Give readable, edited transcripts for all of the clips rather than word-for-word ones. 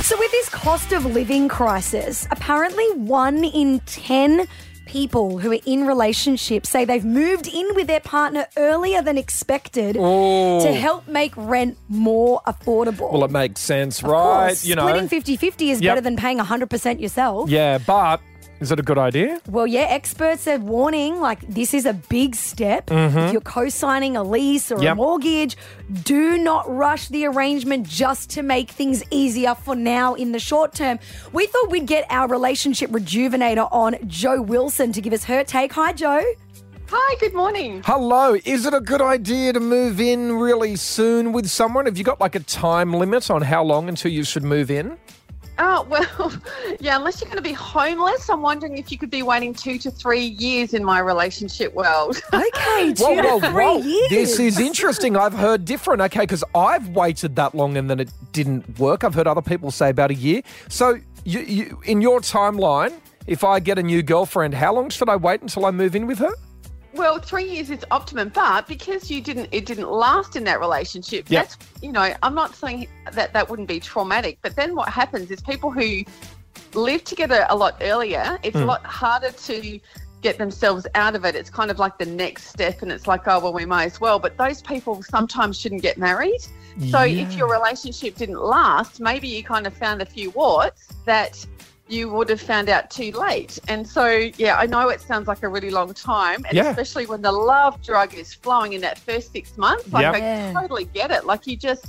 So with this cost of living crisis, apparently 1 in 10 people who are in relationships say they've moved in with their partner earlier than expected to help make rent more affordable. Well, it makes sense, Of right? course, splitting 50-50 is better than paying 100% yourself. Yeah, but is it a good idea? Well, yeah, experts are warning, this is a big step. If you're co-signing a lease or a mortgage, do not rush the arrangement just to make things easier for now in the short term. We thought we'd get our relationship rejuvenator on, Jo Wilson, to give us her take. Hi, Jo. Hi, good morning. Hello. Is it a good idea to move in really soon with someone? Have you got a time limit on how long until you should move in? Oh, well, yeah, unless you're going to be homeless, I'm wondering if you could be waiting 2 to 3 years in my relationship world. Okay, 2 to 3 years. This is interesting. I've heard different. Okay, because I've waited that long and then it didn't work. I've heard other people say about a year. So you in your timeline, if I get a new girlfriend, how long should I wait until I move in with her? Well, 3 years is optimum, but because it didn't last in that relationship, Yep. that's, I'm not saying that wouldn't be traumatic, but then what happens is people who live together a lot earlier, it's a lot harder to get themselves out of it. It's kind of like the next step, and it's like, oh, well, we might as well. But those people sometimes shouldn't get married. So if your relationship didn't last, maybe you kind of found a few warts that you would have found out too late. And so, I know it sounds like a really long time, and especially when the love drug is flowing in that first 6 months. I totally get it. You just,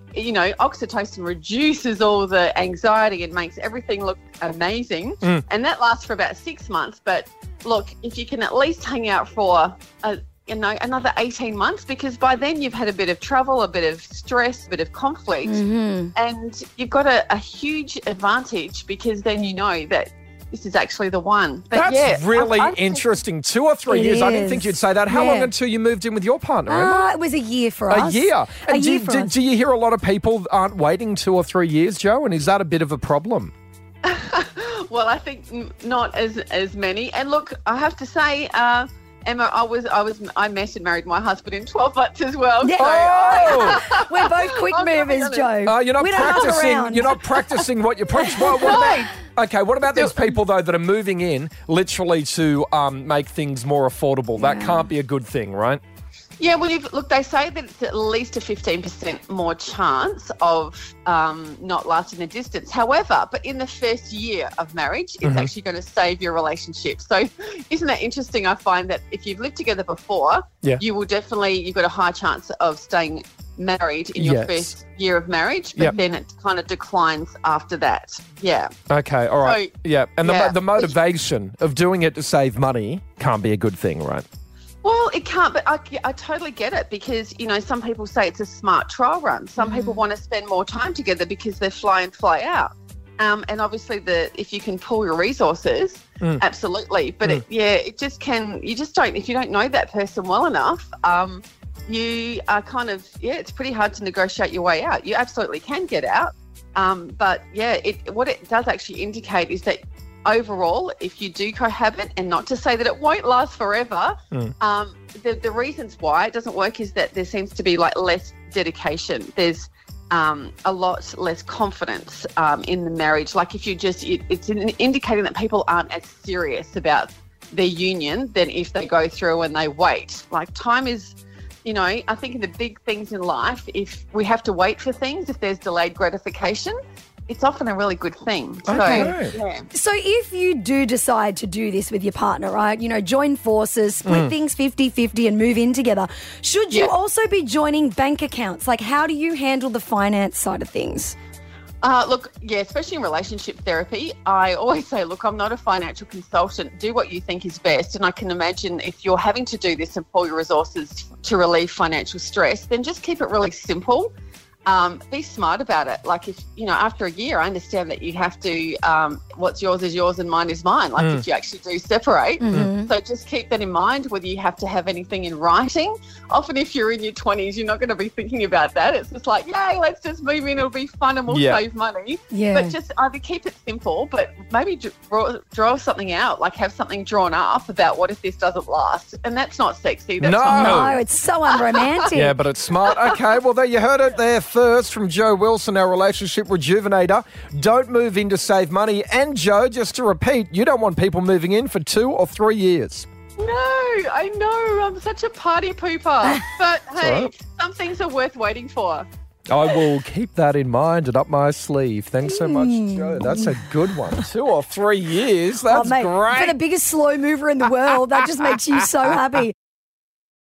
oxytocin reduces all the anxiety and makes everything look amazing. And that lasts for about 6 months. But look, if you can at least hang out for another 18 months, because by then you've had a bit of trouble, a bit of stress, a bit of conflict, and you've got a huge advantage, because then you know that this is actually the one. But That's really interesting. 2 or 3 years. I didn't think you'd say that. How long until you moved in with your partner, Emma? It was a year for us. A year. And us. Do you hear a lot of people aren't waiting 2 or 3 years, Jo? And is that a bit of a problem? Well, I think not as many. And look, I have to say, Emma, I met and married my husband in 12 months as well. Yeah. Oh! We're both quick movers, Jo. You're not practicing. You're not practicing what you preach. What about these people though that are moving in literally to make things more affordable? That can't be a good thing, right? Yeah, well, they say that it's at least a 15% more chance of not lasting a distance. However, but in the first year of marriage, it's actually going to save your relationship. So isn't that interesting? I find that if you've lived together before, you've got a high chance of staying married in your first year of marriage, but then it kind of declines after that. Yeah. Okay, all right. So, and the motivation of doing it to save money can't be a good thing, right? Well, it can't, but I totally get it, because, some people say it's a smart trial run. Some people want to spend more time together because they fly in, fly out. And obviously if you can pool your resources, absolutely. But it just can, you just don't, if you don't know that person well enough, you are kind of, it's pretty hard to negotiate your way out. You absolutely can get out. But what it does actually indicate is that overall, if you do cohabit, and not to say that it won't last forever, the reasons why it doesn't work is that there seems to be less dedication. There's a lot less confidence in the marriage. If you it's indicating that people aren't as serious about their union than if they go through and they wait. Time is, I think in the big things in life, if we have to wait for things, if there's delayed gratification, it's often a really good thing. Okay. So if you do decide to do this with your partner, right, join forces, split things 50-50 and move in together, should you also be joining bank accounts? How do you handle the finance side of things? Especially in relationship therapy, I always say, look, I'm not a financial consultant. Do what you think is best. And I can imagine if you're having to do this and pull your resources to relieve financial stress, then just keep it really simple. Be smart about it. If, after a year, I understand that you have to, what's yours is yours and mine is mine. If you actually do separate. So just keep that in mind, whether you have to have anything in writing. Often if you're in your 20s, you're not going to be thinking about that. It's just yay, let's just move in. It'll be fun and we'll save money. Yeah. But just either keep it simple, but maybe draw something out, have something drawn up about what if this doesn't last. And that's not sexy. That's no, it's so unromantic. Yeah, but it's smart. Okay, well, there you heard it there first. first from Joe Wilson, our relationship rejuvenator. Don't move in to save money. And Joe, just to repeat, you don't want people moving in for 2 or 3 years. No, I know. I'm such a party pooper. But hey, right. Some things are worth waiting for. I will keep that in mind and up my sleeve. Thanks so much, Joe. That's a good one. 2 or 3 years. That's mate, great. For the biggest slow mover in the world, that just makes you so happy.